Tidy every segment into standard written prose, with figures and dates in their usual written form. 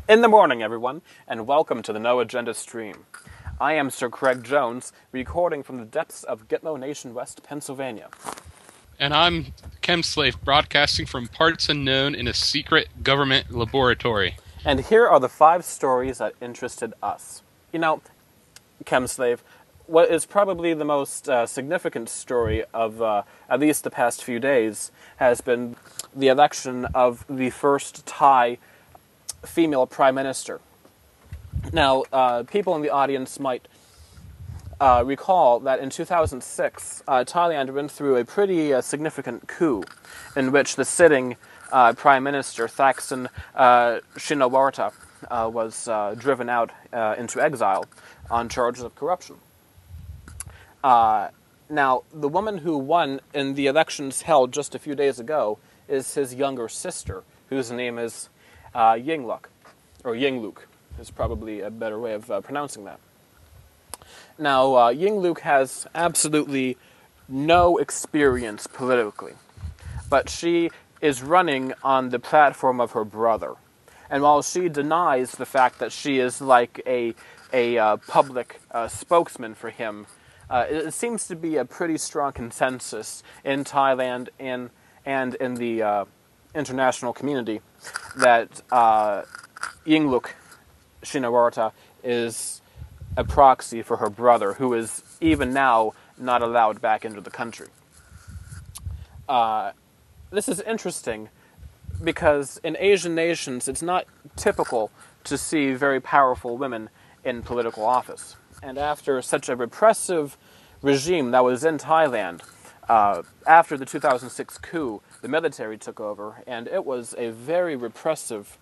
In the morning, everyone, and welcome to the No Agenda stream. I am Sir Craig Jones, recording from the depths of Gitmo Nation, West Pennsylvania. And I'm Chemslave, broadcasting from parts unknown in a secret government laboratory. And here are the 5 stories that interested us. You know, Chemslave, what is probably the most significant story of at least the past few days has been the election of the first Thai female prime minister. Now, people in the audience might recall that in 2006, Thailand went through a pretty significant coup in which the sitting Prime Minister, Thaksin Shinawatra, was driven out into exile on charges of corruption. Now, the woman who won in the elections held just a few days ago is his younger sister, whose name is Yingluck, or Yingluck is probably a better way of pronouncing that. Now, Yingluck has absolutely no experience politically, but she is running on the platform of her brother. And while she denies the fact that she is like a public spokesman for him, it seems to be a pretty strong consensus in Thailand and in the international community that Yingluck Shinawatra is a proxy for her brother, who is even now not allowed back into the country. This is interesting because in Asian nations, it's not typical to see very powerful women in political office. And after such a repressive regime that was in Thailand, after the 2006 coup, the military took over, and it was a very repressive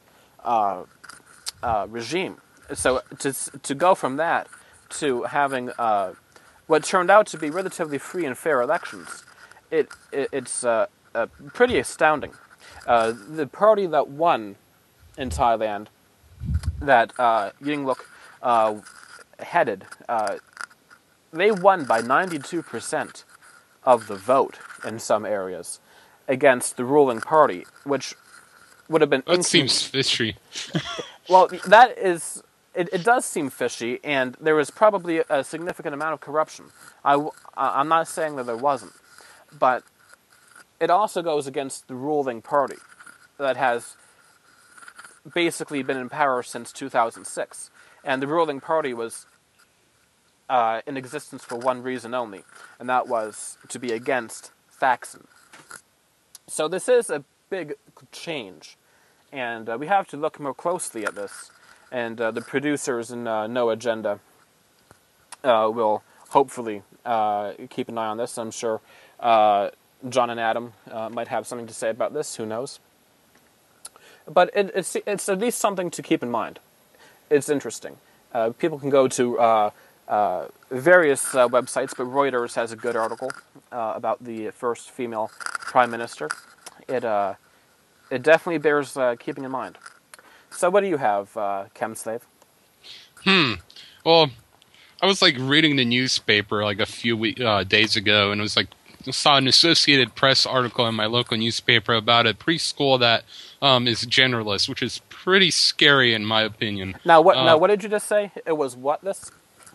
regime. So to go from that to having what turned out to be relatively free and fair elections, it's pretty astounding. The party that won in Thailand, that Yingluck headed, they won by 92% of the vote in some areas against the ruling party, which would have been... That seems fishy. Well, that is... It does seem fishy, and there was probably a significant amount of corruption. I'm not saying that there wasn't, but it also goes against the ruling party that has basically been in power since 2006. And the ruling party was in existence for one reason only, and that was to be against Thaksin. So this is a big change, and we have to look more closely at this. And the producers in No Agenda will hopefully keep an eye on this. I'm sure John and Adam might have something to say about this. Who knows? But it's at least something to keep in mind. It's interesting. People can go to various websites, but Reuters has a good article about the first female prime minister. It definitely bears keeping in mind. So what do you have, Chemslave? Well, I was reading the newspaper a few days ago, and it was I saw an Associated Press article in my local newspaper about a preschool that is genderless, which is pretty scary in my opinion. Now what did you just say? It was what this?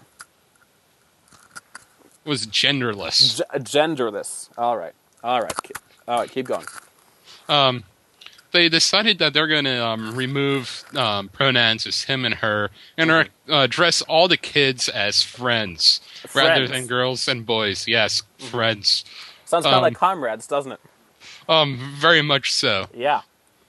It was genderless. Genderless. All right. Keep going. They decided that they're going to remove pronouns as him and her, and address all the kids as friends rather than girls and boys. Yes, friends. Sounds kind of like comrades, doesn't it? Very much so. Yeah.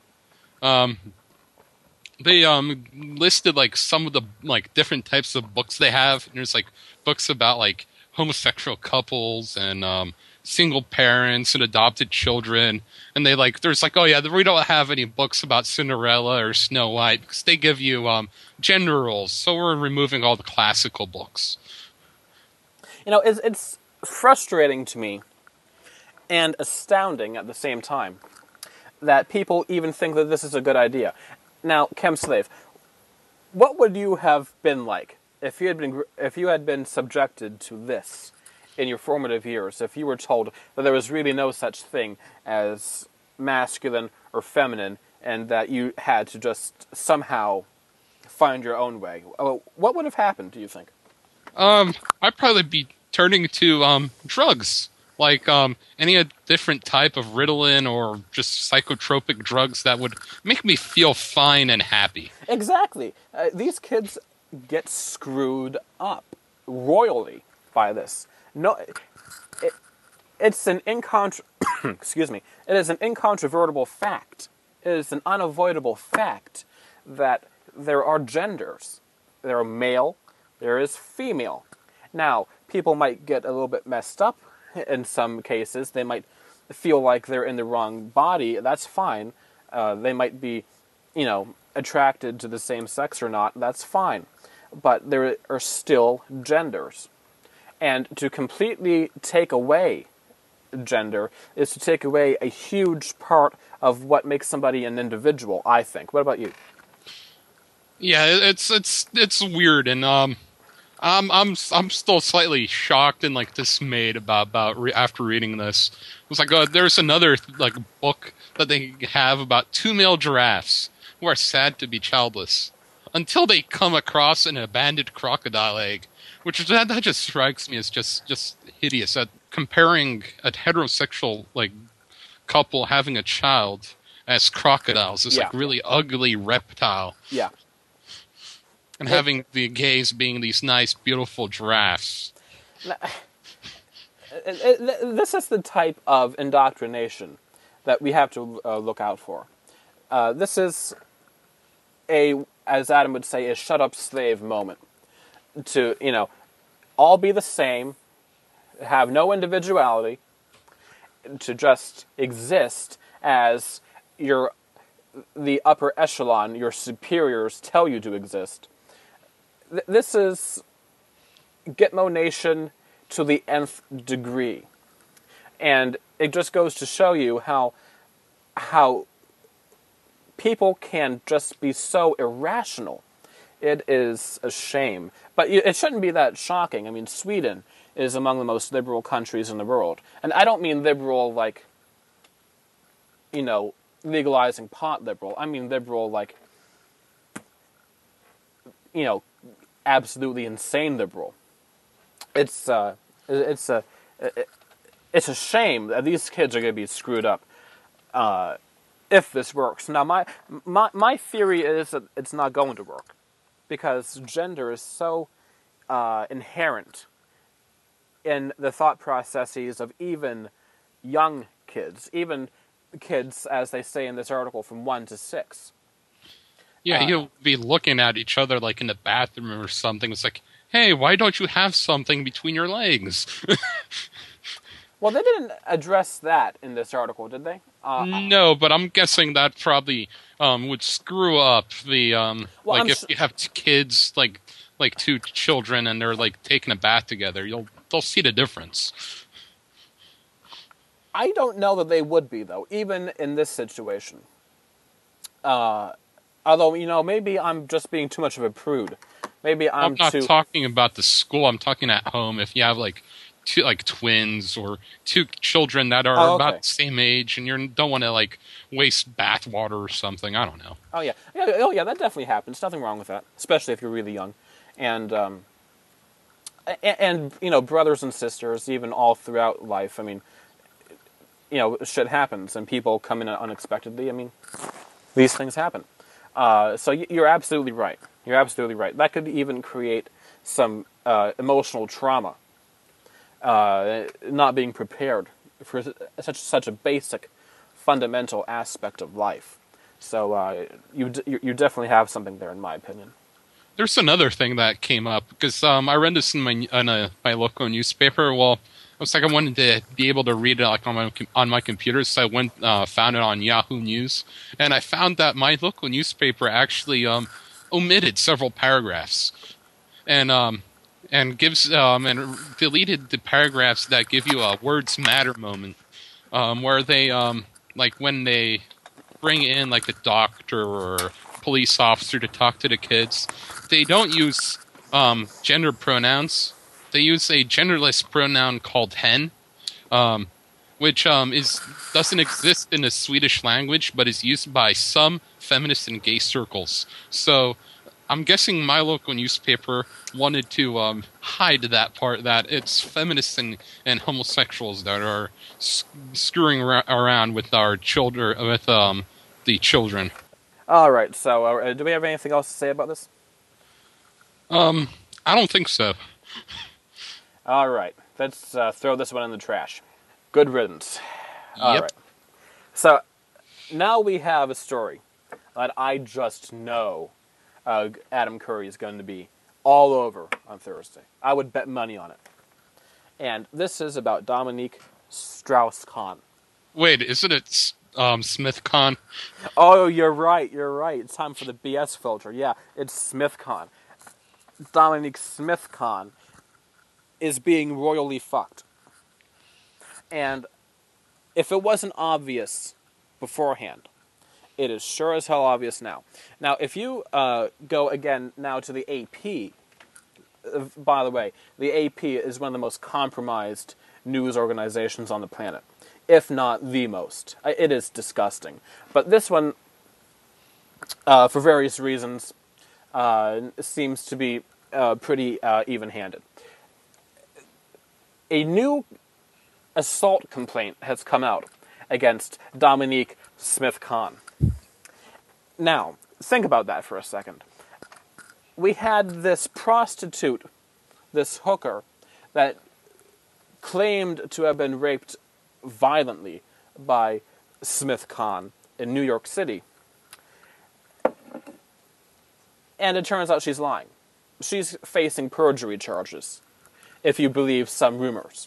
They listed some of the different types of books they have. And there's books about homosexual couples and single parents and adopted children, and they there's oh yeah, we don't have any books about Cinderella or Snow White because they give you gender roles, so we're removing all the classical books. You know, it's frustrating to me and astounding at the same time that people even think that this is a good idea. Now, Chemslave, what would you have been like if you had been subjected to this in your formative years, if you were told that there was really no such thing as masculine or feminine, and that you had to just somehow find your own way, what would have happened, do you think? I'd probably be turning to drugs, like any different type of Ritalin or just psychotropic drugs that would make me feel fine and happy. Exactly. These kids get screwed up royally by this. No, it's an excuse me. It is an incontrovertible fact. It is an unavoidable fact that there are genders. There are male, there is female. Now, people might get a little bit messed up in some cases. They might feel like they're in the wrong body. That's fine. They might be, attracted to the same sex or not. That's fine. But there are still genders. And to completely take away gender is to take away a huge part of what makes somebody an individual, I think. What about you? Yeah, it's weird, and I'm still slightly shocked and like dismayed about after reading this. It was like there's another like book that they have about two male giraffes who are sad to be childless until they come across an abandoned crocodile egg, which that just strikes me as just hideous. Comparing a heterosexual like couple having a child as crocodiles, this like really ugly reptile. Yeah. And having the gays being these nice, beautiful giraffes. This is the type of indoctrination that we have to look out for. This is as Adam would say, a shut-up slave moment. To, all be the same, have no individuality, to just exist as the upper echelon, your superiors tell you to exist. This is Gitmo Nation to the nth degree. And it just goes to show you how people can just be so irrational. It is a shame. But it shouldn't be that shocking. I mean, Sweden is among the most liberal countries in the world. And I don't mean liberal like, legalizing pot liberal. I mean liberal like, absolutely insane liberal. It's a shame that these kids are going to be screwed up if this works. Now, my theory is that it's not going to work because gender is so inherent in the thought processes of even young kids, even kids, as they say in this article, from 1 to 6. Yeah, you'll be looking at each other like in the bathroom or something. It's like, hey, why don't you have something between your legs? Well, they didn't address that in this article, did they? No, but I'm guessing that probably would screw up the if you have kids like two children and they're like taking a bath together, they'll see the difference. I don't know that they would be, though, even in this situation. Although, maybe I'm just being too much of a prude. Maybe I'm not talking about the school. I'm talking at home. If you have two twins or two children that are about the same age, and you don't want to waste bath water or something. I don't know. Oh yeah, that definitely happens. Nothing wrong with that, especially if you're really young, and brothers and sisters, even all throughout life. I mean, shit happens, and people come in unexpectedly. I mean, these things happen. So you're absolutely right. You're absolutely right. That could even create some emotional trauma. Not being prepared for such a basic, fundamental aspect of life. So you definitely have something there, in my opinion. There's another thing that came up because I read this in my local newspaper. Well, I wanted to be able to read it on my computer, so I went found it on Yahoo News, and I found that my local newspaper actually omitted several paragraphs, and gives and deleted the paragraphs that give you a words matter moment, where they when they bring in a doctor or police officer to talk to the kids, they don't use gender pronouns. They use a genderless pronoun called hen, which doesn't exist in the Swedish language, but is used by some feminist and gay circles. So I'm guessing my local newspaper wanted to hide that part that it's feminists and homosexuals that are screwing around with our children, with the children. All right. So, do we have anything else to say about this? I don't think so. All right. Let's throw this one in the trash. Good riddance. All Yep. right. So now we have a story that I just know Adam Curry is going to be all over on Thursday. I would bet money on it. And this is about Dominique Strauss-Kahn. Wait, isn't it SmithCon? Oh, you're right. You're right. It's time for the BS filter. Yeah, it's SmithCon. Dominique Smith-Kahn is being royally fucked. And if it wasn't obvious beforehand, it is sure as hell obvious now. Now, if you go again now to the AP, by the way, the AP is one of the most compromised news organizations on the planet, if not the most. It is disgusting. But this one, for various reasons, seems to be pretty even-handed. A new assault complaint has come out against Dominique Smith-Kahn. Now, think about that for a second. We had this prostitute, this hooker, that claimed to have been raped violently by Smith-Kahn in New York City. And it turns out she's lying. She's facing perjury charges, if you believe some rumors.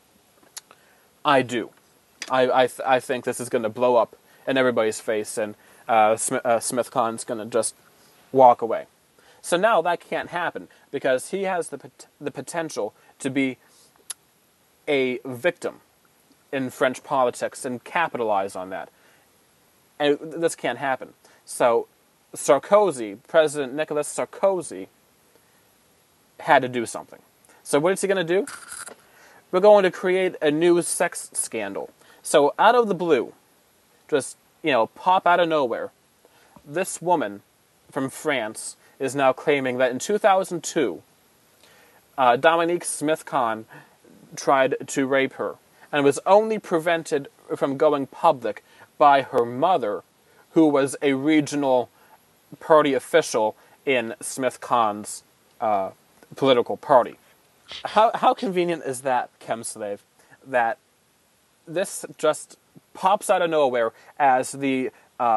I do. I think this is going to blow up in everybody's face, and Smith-Kahn's going to just walk away. So now that can't happen, because he has the potential to be a victim in French politics and capitalize on that. And this can't happen. So Sarkozy, President Nicolas Sarkozy, had to do something. So what is he going to do? We're going to create a new sex scandal. So out of the blue, just, pop out of nowhere, this woman from France is now claiming that in 2002, Dominique Smith-Kahn tried to rape her and was only prevented from going public by her mother, who was a regional party official in Smith-Kahn's political party. How convenient is that, Chemslave, that this just pops out of nowhere as the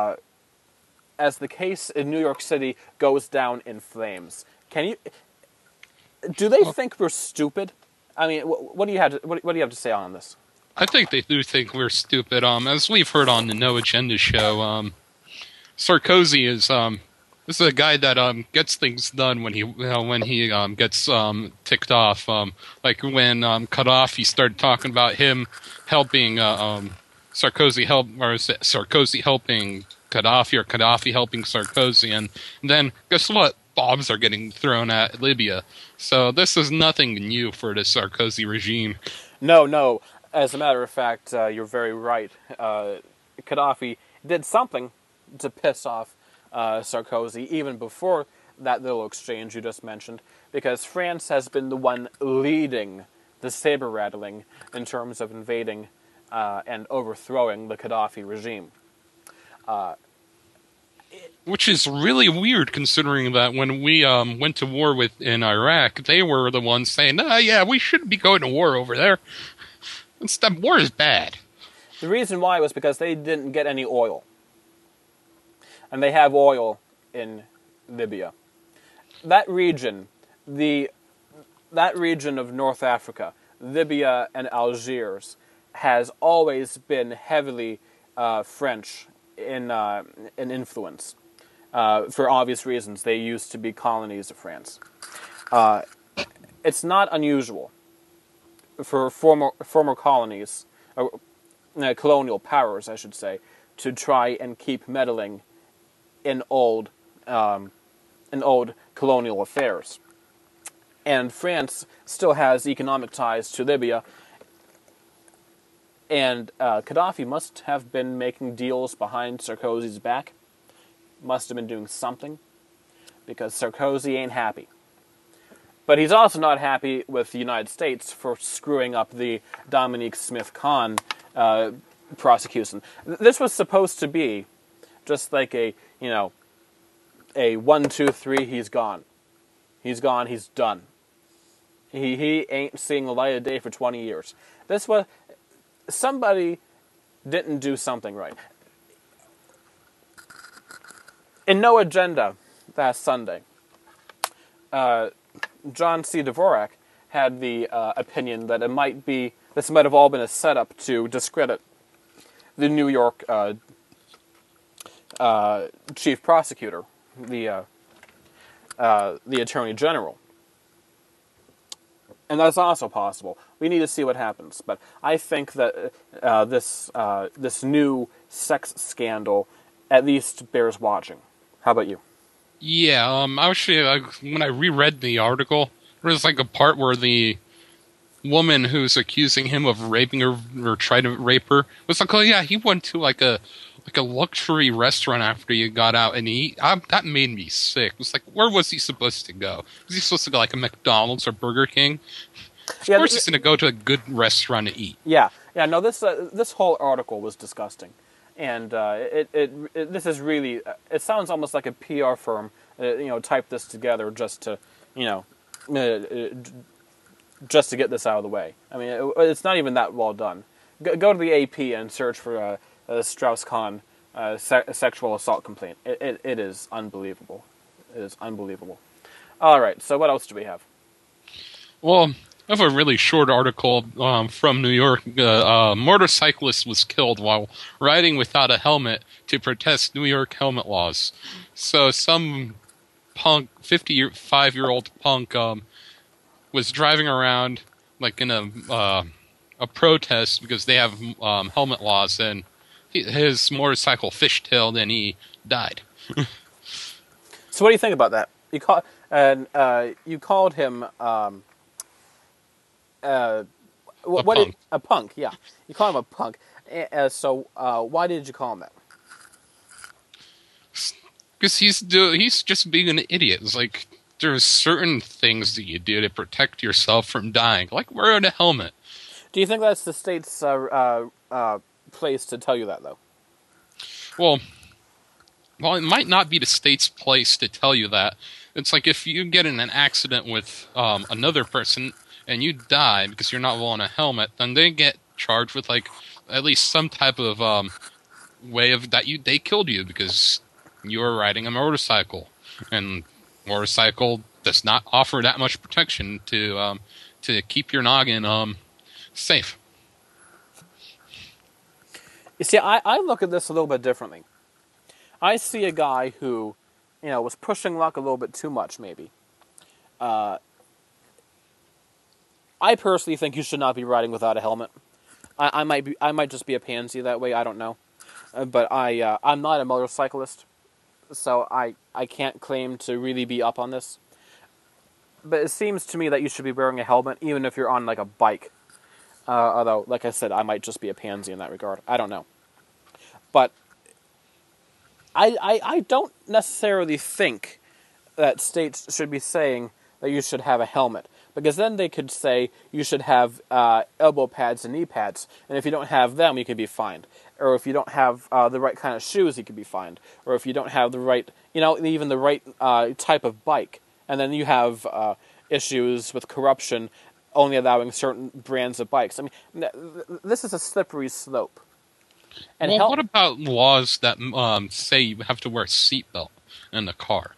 case in New York City goes down in flames? Do they think we're stupid? I mean, what do you have to say on this? I think they do think we're stupid. As we've heard on the No Agenda show, Sarkozy is a guy that gets things done when he gets ticked off. Like when Gaddafi started talking about him helping Sarkozy help, or is it Sarkozy helping Gaddafi, or Gaddafi helping Sarkozy, and then guess what? Bombs are getting thrown at Libya. So this is nothing new for the Sarkozy regime. No. As a matter of fact, you're very right. Gaddafi did something to piss off Sarkozy even before that little exchange you just mentioned, because France has been the one leading the saber-rattling in terms of invading and overthrowing the Gaddafi regime. Which is really weird, considering that when we went to war in Iraq, they were the ones saying, yeah, we shouldn't be going to war over there. War is bad. The reason why was because they didn't get any oil. And they have oil in Libya. That region of North Africa, Libya and Algiers, has always been heavily French in influence. For obvious reasons, they used to be colonies of France. It's not unusual for former colonies, or colonial powers, I should say, to try and keep meddling in old colonial affairs. And France still has economic ties to Libya, and Gaddafi must have been making deals behind Sarkozy's back, must have been doing something, because Sarkozy ain't happy. But he's also not happy with the United States for screwing up the Dominique Smith-Kahn prosecution. This was supposed to be just like a 1, 2, 3, he's gone. He's gone, he's done. He ain't seeing the light of day for 20 years. This was... Somebody didn't do something right. In No Agenda last Sunday, John C. Dvorak had the opinion that this might have all been a setup to discredit the New York chief prosecutor, the Attorney General. And that's also possible. We need to see what happens. But I think that this new sex scandal at least bears watching. How about you? Yeah, actually, when I reread the article, there was like a part where the woman who's accusing him of raping her or trying to rape her was like, "Oh yeah, he went to like a luxury restaurant after he got out, and that made me sick." It was like, where was he supposed to go? Was he supposed to go like a McDonald's or Burger King? Of course, he's going to go to a good restaurant to eat. Yeah. No, this whole article was disgusting. And this is really, it sounds almost like a PR firm, typed this together just to get this out of the way. I mean, it's not even that well done. Go to the AP and search for a Strauss-Kahn sexual assault complaint. It is unbelievable. It is unbelievable. All right, so what else do we have? Well, I have a really short article from New York. A motorcyclist was killed while riding without a helmet to protest New York helmet laws. So some punk, 55-year-old punk, was driving around like in a protest because they have helmet laws, and his motorcycle fishtailed and he died. So what do you think about that? You called him... a punk, yeah. You call him a punk. So why did you call him that? Because he's just being an idiot. It's like there's certain things that you do to protect yourself from dying, like wearing a helmet. Do you think that's the state's place to tell you that, though? Well, it might not be the state's place to tell you that. It's like if you get in an accident with another person and you die because you're not wearing a helmet, then they get charged with like at least some type of way of that they killed you because you were riding a motorcycle, and motorcycle does not offer that much protection to keep your noggin safe. You see, I look at this a little bit differently. I see a guy who, was pushing luck a little bit too much, maybe. I personally think you should not be riding without a helmet. I might just be a pansy that way. I don't know, but I'm not a motorcyclist, so I can't claim to really be up on this. But it seems to me that you should be wearing a helmet even if you're on like a bike. Although, like I said, I might just be a pansy in that regard. I don't know, but I don't necessarily think that states should be saying that you should have a helmet. Because then they could say you should have elbow pads and knee pads, and if you don't have them, you could be fined. Or if you don't have the right kind of shoes, you could be fined. Or if you don't have the right, even the right type of bike, and then you have issues with corruption, only allowing certain brands of bikes. I mean, this is a slippery slope. And what about laws that say you have to wear a seatbelt in the car?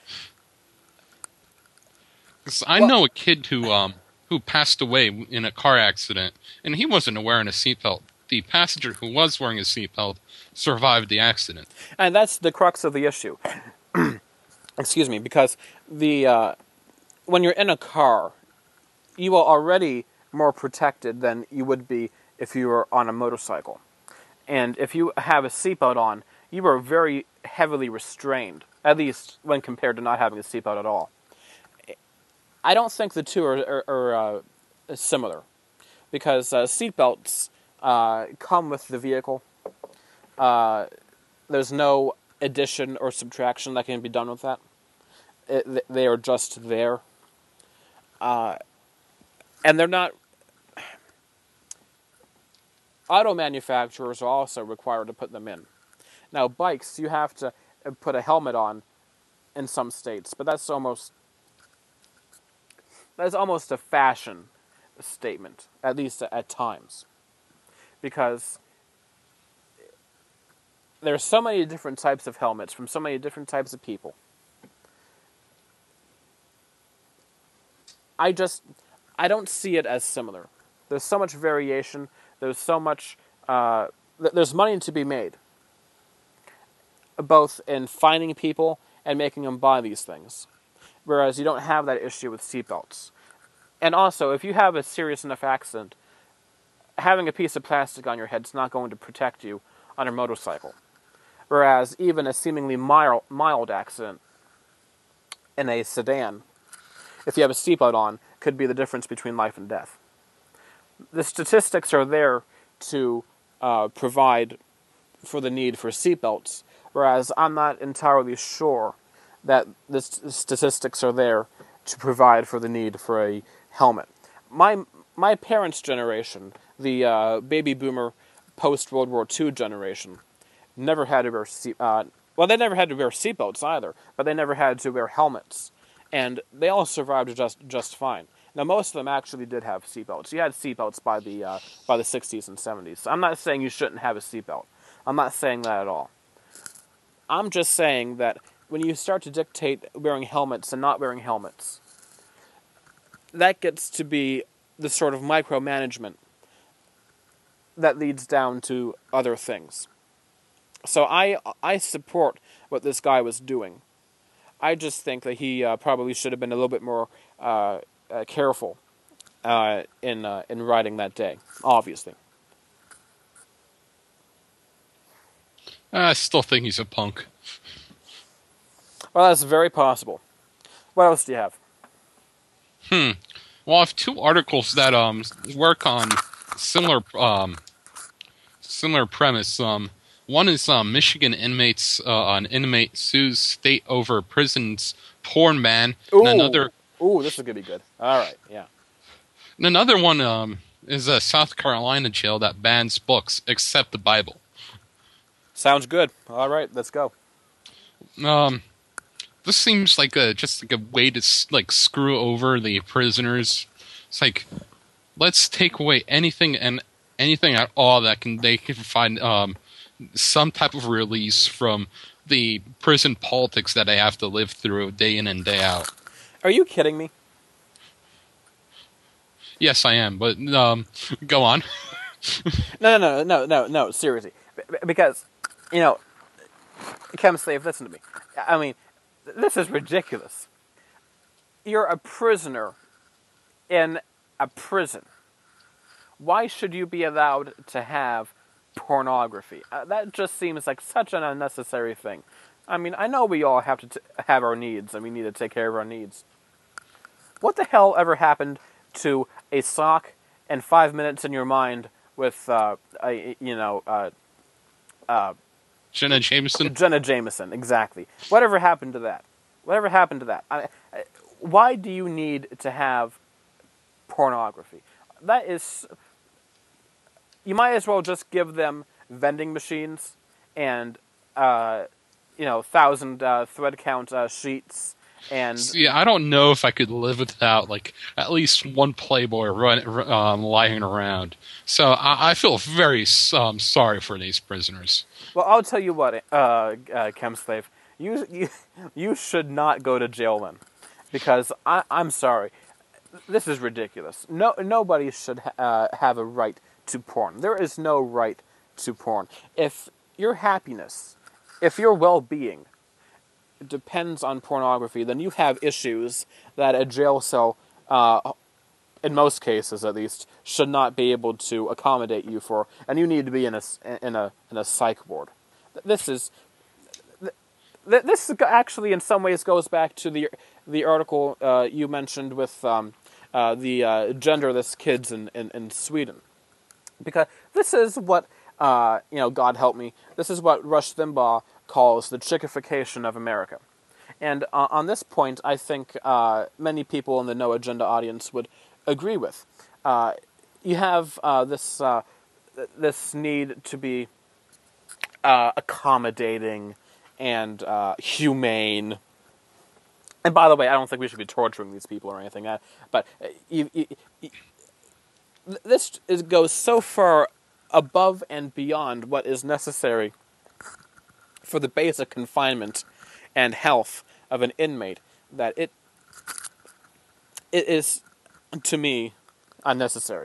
I know a kid who passed away in a car accident, and he wasn't wearing a seatbelt. The passenger who was wearing a seatbelt survived the accident. And that's the crux of the issue. Excuse me, because when you're in a car, you are already more protected than you would be if you were on a motorcycle. And if you have a seatbelt on, you are very heavily restrained, at least when compared to not having a seatbelt at all. I don't think the two are similar, because seatbelts come with the vehicle. There's no addition or subtraction that can be done with that. they are just there, and they're not. Auto manufacturers are also required to put them in. Now, bikes, you have to put a helmet on in some states, but that's almost a fashion statement, at least at times, because there's so many different types of helmets from so many different types of people. I don't see it as similar. There's so much variation. There's so much. There's money to be made, both in finding people and making them buy these things, whereas you don't have that issue with seatbelts. And also, if you have a serious enough accident, having a piece of plastic on your head is not going to protect you on a motorcycle. Whereas even a seemingly mild accident in a sedan, if you have a seatbelt on, could be the difference between life and death. The statistics are there to provide for the need for seatbelts, whereas I'm not entirely sure that the statistics are there to provide for the need for a helmet. My parents' generation, the baby boomer post-World War II generation, never had to wear they never had to wear seatbelts either, but they never had to wear helmets. And they all survived just fine. Now, most of them actually did have seatbelts. You had seatbelts by the 60s and 70s. So I'm not saying you shouldn't have a seatbelt. I'm not saying that at all. I'm just saying that when you start to dictate wearing helmets and not wearing helmets, that gets to be the sort of micromanagement that leads down to other things. So I support what this guy was doing. I just think that he probably should have been a little bit more careful in riding that day, obviously. I still think he's a punk. Well, that's very possible. What else do you have? Well, I have two articles that work on similar premise. One is Michigan inmates an inmate sues state over prison's porn ban. Ooh, and another this is gonna be good. All right, yeah. And another one is a South Carolina jail that bans books except the Bible. Sounds good. All right, let's go. This seems like just a way to screw over the prisoners. It's like, let's take away anything at all that they can find some type of release from the prison politics that they have to live through day in and day out. Are you kidding me? Yes, I am, but go on. No, seriously. Because, Chem Slave, listen to me. I mean, this is ridiculous. You're a prisoner in a prison. Why should you be allowed to have pornography? That just seems like such an unnecessary thing. I mean, I know we all have to have our needs, and we need to take care of our needs. What the hell ever happened to a sock and 5 minutes in your mind with, Jenna Jameson? Jenna Jameson, exactly. Whatever happened to that? Why do you need to have pornography? That is... You might as well just give them vending machines and, 1,000 thread count sheets. And see, I don't know if I could live without at least one Playboy lying around. So I feel very sorry for these prisoners. Well, I'll tell you what, Chem Slave, you should not go to jail then, because I'm sorry, this is ridiculous. Nobody should have a right to porn. There is no right to porn. If your happiness, if your well-being depends on pornography, then you have issues that a jail cell, in most cases at least, should not be able to accommodate you for, and you need to be in a psych ward. This actually in some ways goes back to the article you mentioned with the genderless kids in Sweden, because this is what God help me. This is what Rush Limbaugh calls the chickification of America. And on this point, I think many people in the No Agenda audience would agree with. You have this need to be accommodating and humane. And by the way, I don't think we should be torturing these people or anything. But goes so far above and beyond what is necessary for the basic confinement and health of an inmate that it is, to me, unnecessary.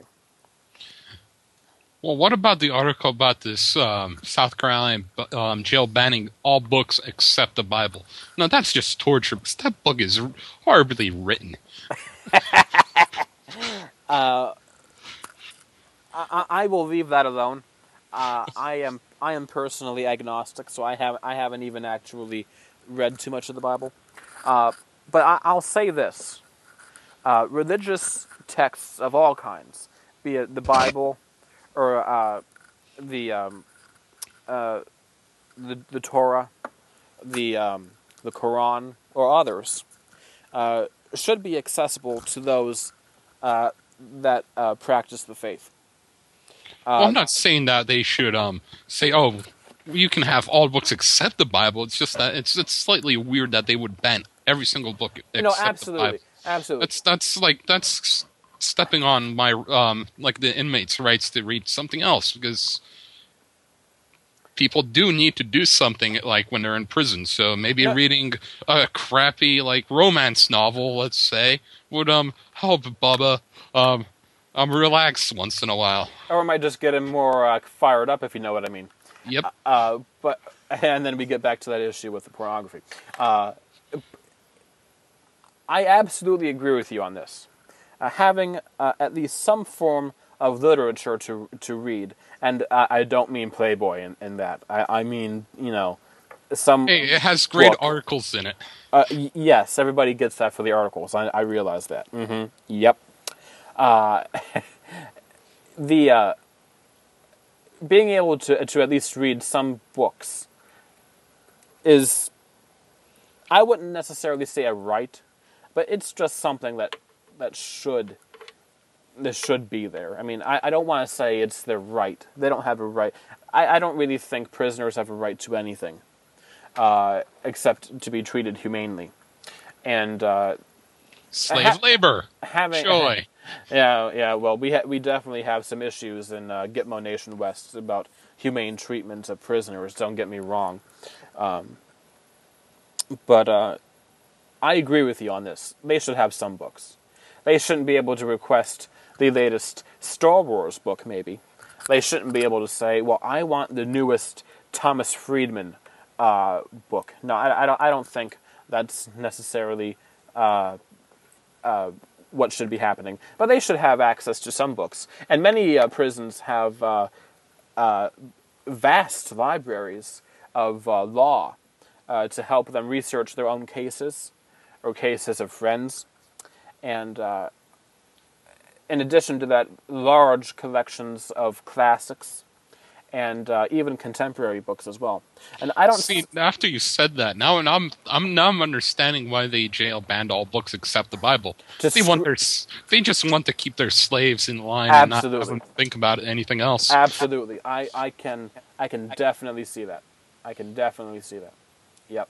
Well, what about the article about this South Carolina jail banning all books except the Bible? No, that's just torture because that book is horribly written. I will leave that alone. I am personally agnostic, so I haven't even actually read too much of the Bible. But I'll say this: religious texts of all kinds, be it the Bible or the Torah, the Quran, or others, should be accessible to those that practice the faith. Well, I'm not saying that they should say, "Oh, you can have all books except the Bible." It's just that it's slightly weird that they would ban every single book except absolutely, the Bible. absolutely. That's stepping on my like the inmates' rights to read something else because people do need to do something like when they're in prison. So maybe reading a crappy like romance novel, let's say, would help Bubba relax once in a while. Or it might just get him more fired up, if you know what I mean. Yep. And then we get back to that issue with the pornography. I absolutely agree with you on this. Having at least some form of literature to read, and I don't mean Playboy in that. I mean, some. Hey, it has great book. articles in it. Yes, everybody gets that for the articles. I realize that. Mm-hmm. Yep. The being able to at least read some books is, I wouldn't necessarily say a right, but it's just something that should be there. I mean, I don't want to say it's their right. They don't have a right. I don't really think prisoners have a right to anything except to be treated humanely. And slave labor. Joy. Yeah. Well, we definitely have some issues in Gitmo Nation West about humane treatment of prisoners. Don't get me wrong, but I agree with you on this. They should have some books. They shouldn't be able to request the latest Star Wars book. Maybe they shouldn't be able to say, "Well, I want the newest Thomas Friedman book." No, I don't think that's necessarily what should be happening. But they should have access to some books. And many prisons have vast libraries of law to help them research their own cases or cases of friends. And in addition to that, large collections of classics and even contemporary books as well. And I don't see. After you said that, now I'm understanding why they jail banned all books except the Bible. They just want to keep their slaves in line and not have them think about anything else. Absolutely, I can definitely see that. I can definitely see that. Yep.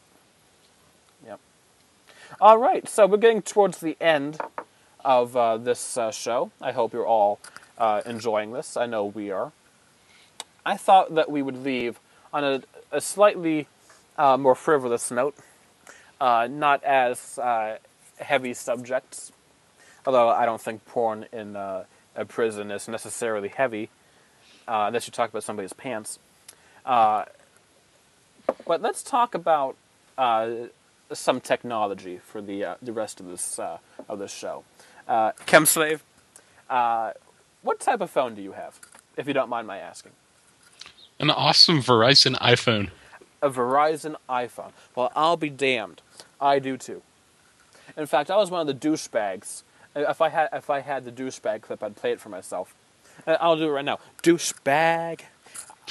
All right, so we're getting towards the end of this show. I hope you're all enjoying this. I know we are. I thought that we would leave on a slightly more frivolous note, not as heavy subjects, although I don't think porn in a prison is necessarily heavy, unless you talk about somebody's pants. But let's talk about some technology for the rest of this show. Chemslave, what type of phone do you have, if you don't mind my asking? An awesome Verizon iPhone. A Verizon iPhone. Well, I'll be damned. I do too. In fact, I was one of the douchebags. If I had the douchebag clip, I'd play it for myself. I'll do it right now. Douchebag.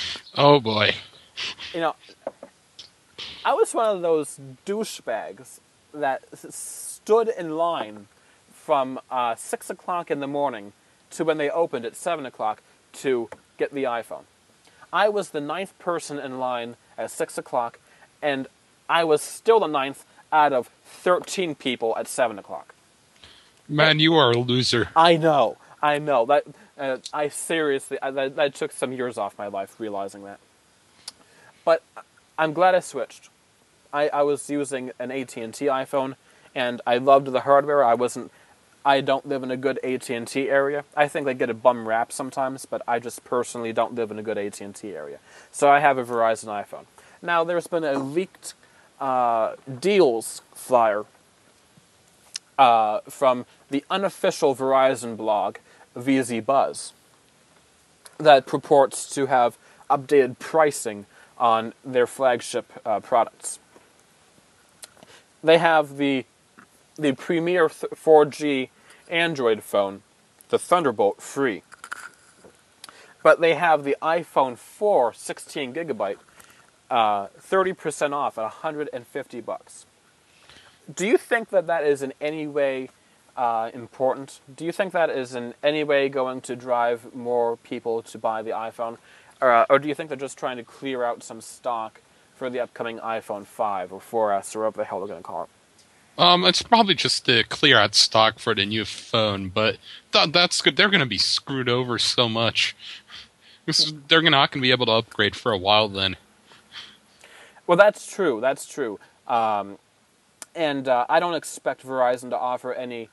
Oh boy. I was one of those douchebags that stood in line from 6 o'clock in the morning to when they opened at 7 o'clock to get the iPhone. I was the 9th person in line at 6 o'clock, and I was still the 9th out of 13 people at 7 o'clock. Man, you are a loser. I know. That I seriously, that took some years off my life realizing that. But I'm glad I switched. I was using an AT&T iPhone, and I loved the hardware. I don't live in a good AT&T area. I think they get a bum rap sometimes, but I just personally don't live in a good AT&T area. So I have a Verizon iPhone. Now, there's been a leaked deals flyer from the unofficial Verizon blog, VZ Buzz, that purports to have updated pricing on their flagship products. They have the premier 4G Android phone, the Thunderbolt, free. But they have the iPhone 4 16 gigabyte, 30% off at $150. Do you think that is in any way important? Do you think that is in any way going to drive more people to buy the iPhone? Or do you think they're just trying to clear out some stock for the upcoming iPhone 5 or 4S or whatever the hell they're going to call it? It's probably just to clear out stock for the new phone, but that's good. They're going to be screwed over so much. They're not going to be able to upgrade for a while then. Well, that's true. And I don't expect Verizon to offer any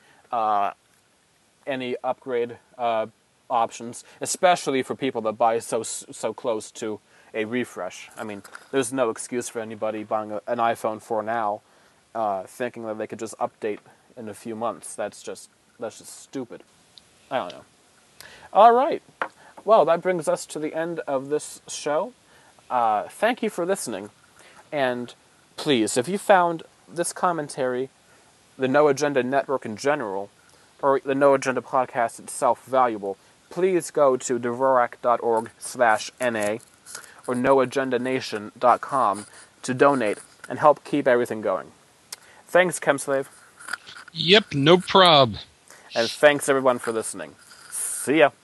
upgrade options, especially for people that buy so close to a refresh. I mean, there's no excuse for anybody buying an iPhone 4 now, thinking that they could just update in a few months. That's just stupid. I don't know. All right. Well, that brings us to the end of this show. Thank you for listening. And please, if you found this commentary, the No Agenda Network in general, or the No Agenda podcast itself valuable, please go to dvorak.org/NA or noagendanation.com to donate and help keep everything going. Thanks, Chemslave. Yep, no prob. And thanks everyone for listening. See ya.